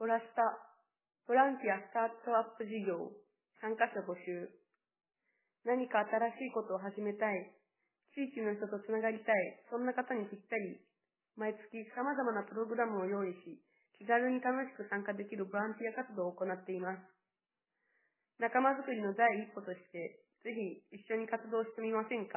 ボラスタ、ボランティアスタートアップ事業、参加者募集。何か新しいことを始めたい、地域の人とつながりたい、そんな方にぴったり、毎月様々なプログラムを用意し、気軽に楽しく参加できるボランティア活動を行っています。仲間づくりの第一歩として、ぜひ一緒に活動してみませんか？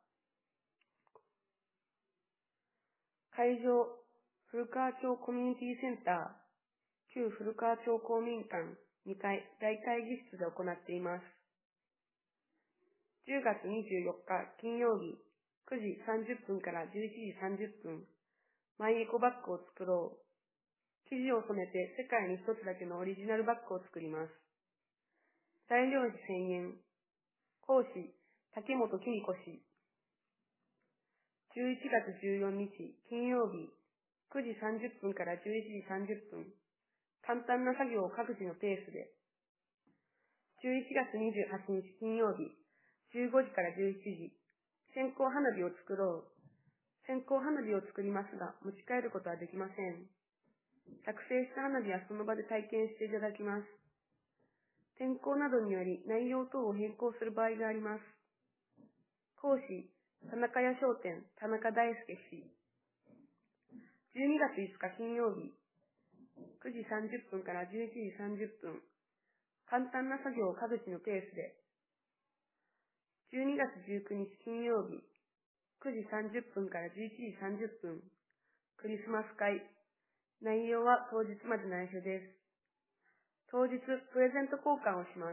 会場、古川町コミュニティセンター、旧古川町公民館2階大会議室で行っています。10月24日金曜日9時30分から11時30分、マイエコバッグを作ろう。生地を染めて世界に一つだけのオリジナルバッグを作ります。材料費1000円。講師、竹本紀美子氏。11月14日金曜日9時30分から11時30分。簡単な作業を各自のペースで。11月28日金曜日15時から17時。線香花火を作ろう。線香花火を作りますが、持ち帰ることはできません。作成した花火はその場で体験していただきます。天候などにより内容等を変更する場合があります。講師、田中屋商店、田中大輔氏。12月5日金曜日、9時30分から11時30分。簡単な作業を各自のペースで。12月19日金曜日、9時30分から11時30分。クリスマス会。内容は当日まで内緒です。当日、プレゼント交換をします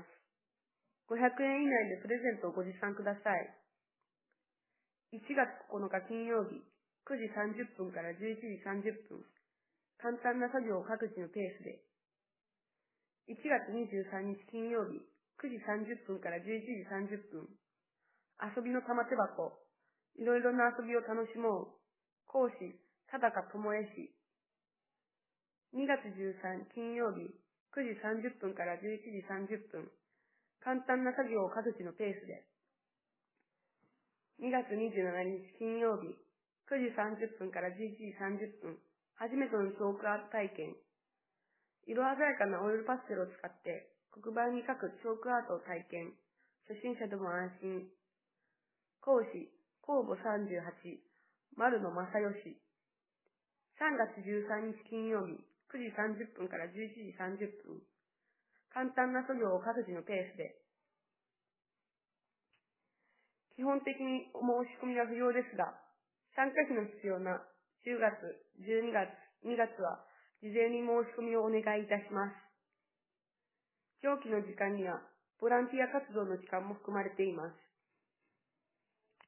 。500円以内でプレゼントをご持参ください。1月9日金曜日、9時30分から11時30分。簡単な作業を各自のペースで。1月23日金曜日、9時30分から11時30分。遊びの玉手箱。いろいろな遊びを楽しもう。講師、田高智恵氏。2月13日金曜日、9時30分から11時30分。簡単な作業を各自のペースで。2月27日金曜日、9時30分から11時30分。初めてのチョークアート体験。色鮮やかなオイルパステルを使って黒板に描くチョークアートを体験。初心者でも安心。講師、公募38、丸野正義。3月13日金曜日、9時30分から11時30分。簡単な作業を各自のペースで。基本的にお申し込みは不要ですが、参加費の必要な10月、12月、2月は事前に申し込みをお願いいたします。上記の時間にはボランティア活動の時間も含まれています。